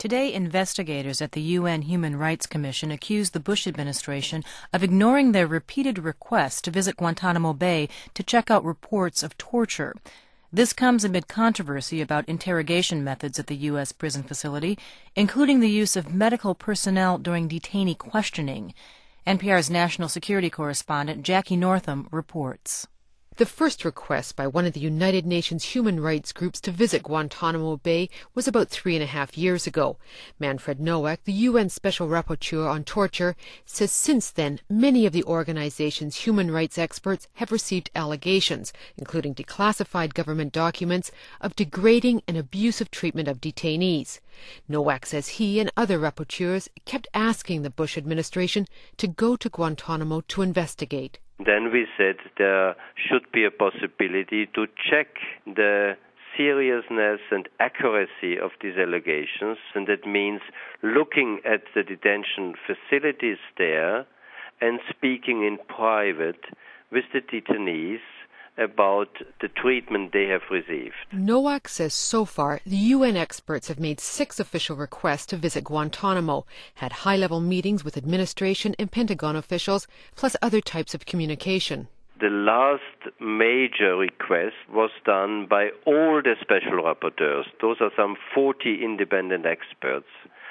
Today, investigators at the UN Human Rights Commission accused the Bush administration of ignoring their repeated requests to visit Guantanamo Bay to check out reports of torture. This comes amid controversy about interrogation methods at the U.S. prison facility, including the use of medical personnel during detainee questioning. NPR's national security correspondent Jackie Northam reports. The first request by one of the United Nations human rights groups to visit Guantanamo Bay was about 3.5 years ago. Manfred Nowak, the UN Special Rapporteur on Torture, says since then many of the organization's human rights experts have received allegations, including declassified government documents, of degrading and abusive treatment of detainees. Nowak says he and other rapporteurs kept asking the Bush administration to go to Guantanamo to investigate. Then we said there should be a possibility to check the seriousness and accuracy of these allegations, and that means looking at the detention facilities there and speaking in private with the detainees about the treatment they have received. Nowak says so far the UN experts have made 6 official requests to visit Guantanamo, had high-level meetings with administration and Pentagon officials, plus other types of communication. The last major request was done by all the special rapporteurs. Those are some 40 independent experts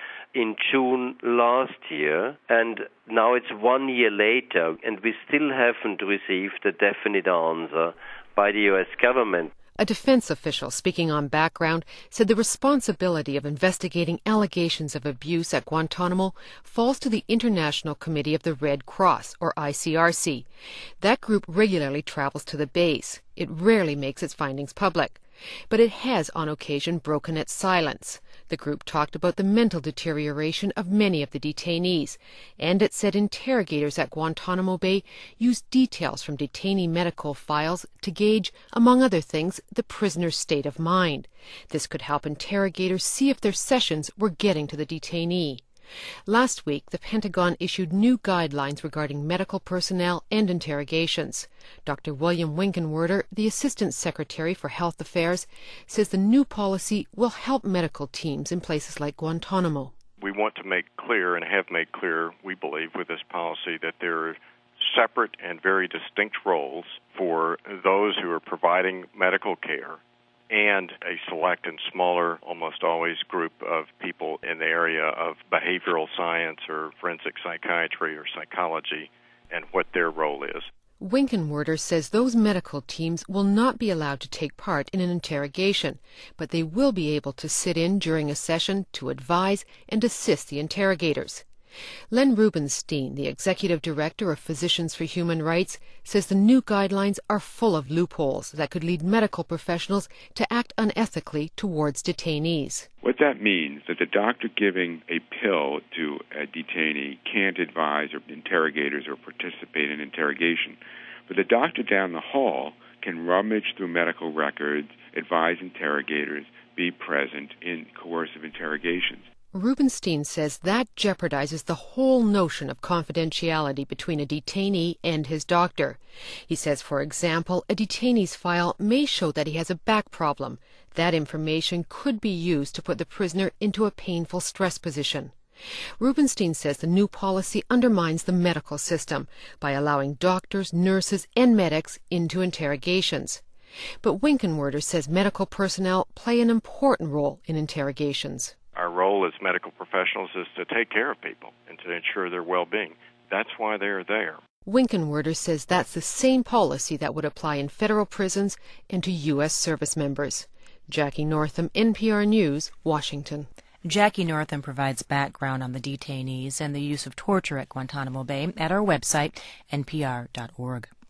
in June last year, and now it's 1 year later, and we still haven't received a definite answer by the U.S. government. A defense official speaking on background said the responsibility of investigating allegations of abuse at Guantanamo falls to the International Committee of the Red Cross, or ICRC. That group regularly travels to the base. It rarely makes its findings public. But it has on occasion broken its silence. The group talked about the mental deterioration of many of the detainees, and it said interrogators at Guantanamo Bay used details from detainee medical files to gauge, among other things, the prisoner's state of mind. This could help interrogators see if their sessions were getting to the detainee. Last week, the Pentagon issued new guidelines regarding medical personnel and interrogations. Dr. William Winkenwerder, the Assistant Secretary for Health Affairs, says the new policy will help medical teams in places like Guantanamo. We want to make clear, and have made clear, we believe, with this policy, that there are separate and very distinct roles for those who are providing medical care and a select and smaller, almost always, group of people in the area of behavioral science or forensic psychiatry or psychology, and what their role is. Winkenwerder says those medical teams will not be allowed to take part in an interrogation, but they will be able to sit in during a session to advise and assist the interrogators. Len Rubenstein, the executive director of Physicians for Human Rights, says the new guidelines are full of loopholes that could lead medical professionals to act unethically towards detainees. What that means is that the doctor giving a pill to a detainee can't advise or interrogators or participate in interrogation. But the doctor down the hall can rummage through medical records, advise interrogators, be present in coercive interrogations. Rubenstein says that jeopardizes the whole notion of confidentiality between a detainee and his doctor. He says, for example, a detainee's file may show that he has a back problem. That information could be used to put the prisoner into a painful stress position. Rubenstein says the new policy undermines the medical system by allowing doctors, nurses, and medics into interrogations. But Winkenwerder says medical personnel play an important role in interrogations. Our role as medical professionals is to take care of people and to ensure their well-being. That's why they're there. Winkenwerder says that's the same policy that would apply in federal prisons and to U.S. service members. Jackie Northam, NPR News, Washington. Jackie Northam provides background on the detainees and the use of torture at Guantanamo Bay at our website, npr.org.